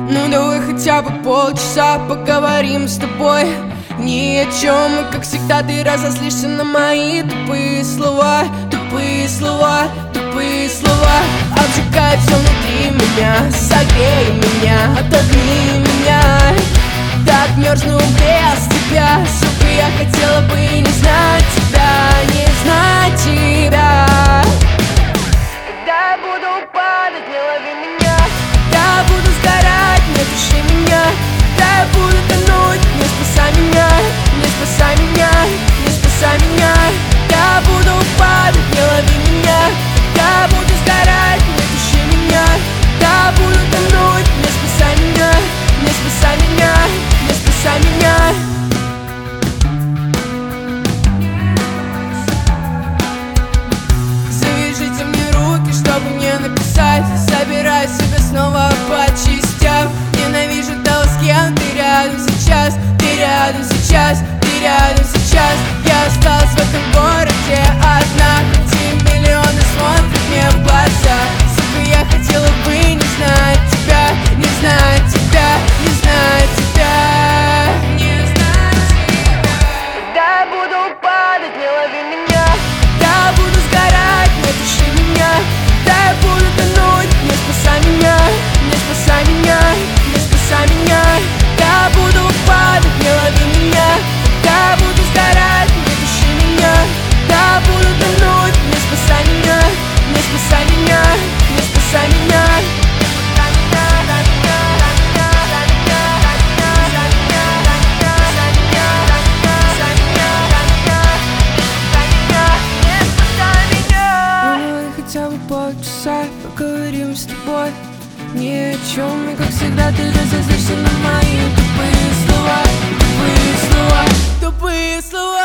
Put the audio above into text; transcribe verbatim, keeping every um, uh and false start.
Ну давай хотя бы полчаса поговорим с тобой ни о чем. И как всегда ты разозлишься на мои тупые слова. Тупые слова, тупые слова. Обжигай все внутри меня, согрей меня, отогни меня. Так мерзну без тебя, сука, я хотела бы не знать тебя, не знать тебя. Когда я буду падать, не лови меня. Когда я буду сгорать, не души меня. Когда я буду тонуть, не спасай меня, не спасай меня, не спасай меня. Когда я буду падать, не лови меня. Когда я буду сгорать, не души меня. Когда я буду тонуть, не спасай меня, не спасай меня, не спасай меня. Завяжите мне руки, чтобы не написать. Собираю себя снова по частям. Ненавижу того, с кем ты рядом сейчас. Ты рядом сейчас, ты рядом сейчас. Я осталась в этом городе одна, хоть и миллионы смотрят мне в глаза. Сука, я хотела бы не знать тебя, не знать тебя, не знать тебя, не знать тебя. Когда я буду падать, не лови меня. Когда я буду сгорать, не души меня. Когда я буду тонуть, не спасай меня, не спасай меня, не спасай меня. Когда я буду падать, не лови меня. Когда я буду сгорать, не души меня. Когда я буду тонуть, не спасай меня, не спасай меня, не спасай меня. Хотя бы полчаса поговорим с тобой ни о чем. И как всегда ты разозлишься на мои тупые слова. Тупые слова, тупые слова.